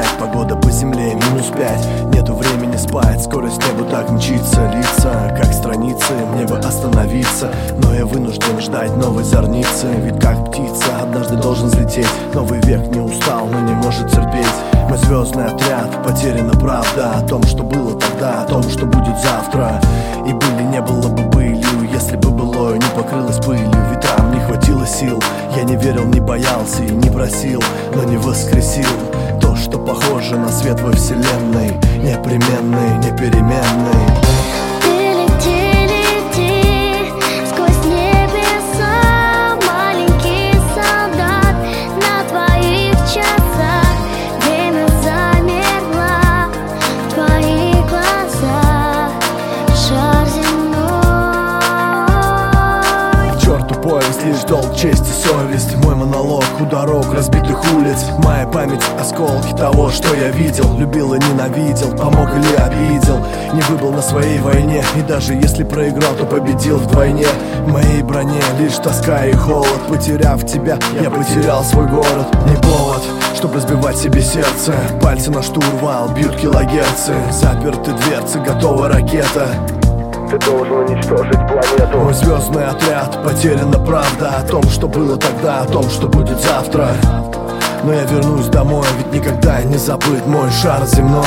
гулять, погода по земле -5. Нету времени спать, скорость небу так мчится. Лица, как страницы, мне бы остановиться, но я вынужден ждать новой зорницы. Ведь как птица однажды должен взлететь. Новый век не устал, но не может терпеть. Мой звездный отряд, потеряна правда о том, что было тогда, о том, что будет завтра. И были не было бы былью, если бы былое не покрылось пылью. Ветрам не хватило сил, я не верил, не боялся и не просил, но не воскресил то, что похоже на свет во вселенной, непременный, непеременный. Поезд, лишь долг, честь и совесть. Мой монолог у дорог разбитых улиц. Моя память — осколки того, что я видел. Любил и ненавидел, помог или обидел. Не выбыл на своей войне, и даже если проиграл, то победил вдвойне. В моей броне лишь тоска и холод. Потеряв тебя, я потерял свой город. Не повод, чтоб разбивать себе сердце. Пальцы на штурвал, бьют килогерцы. Заперты дверцы, готова ракета. Ты должен уничтожить планету. Мой звездный отряд, потеряна правда о том, что было тогда, о том, что будет завтра. Но я вернусь домой, ведь никогда не забыт мой шар земной.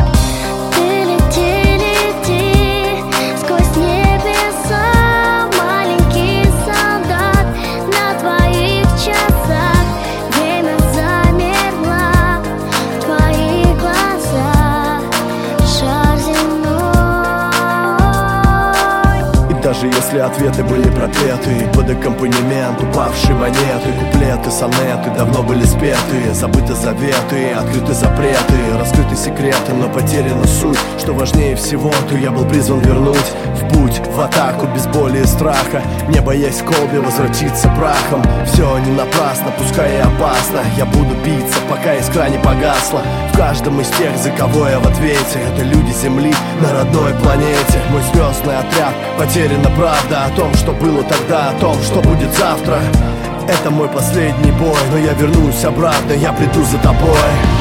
Даже если ответы были проклеты, под аккомпанемент упавшей монеты, куплеты, сонеты давно были спеты. Забыты заветы, открыты запреты, раскрыты секреты, но потеряна суть. Что важнее всего, то я был призван вернуть в путь, в атаку, без боли и страха, не боясь в колбе возвратиться прахом. Все не напрасно, пускай и опасно. Я буду биться, пока искра не погасла. В каждом из тех, за кого я в ответе, это люди Земли на родной планете. Мой звездный отряд, потеряна правда о том, что было тогда, о том, что будет завтра. Это мой последний бой, но я вернусь обратно, я приду за тобой.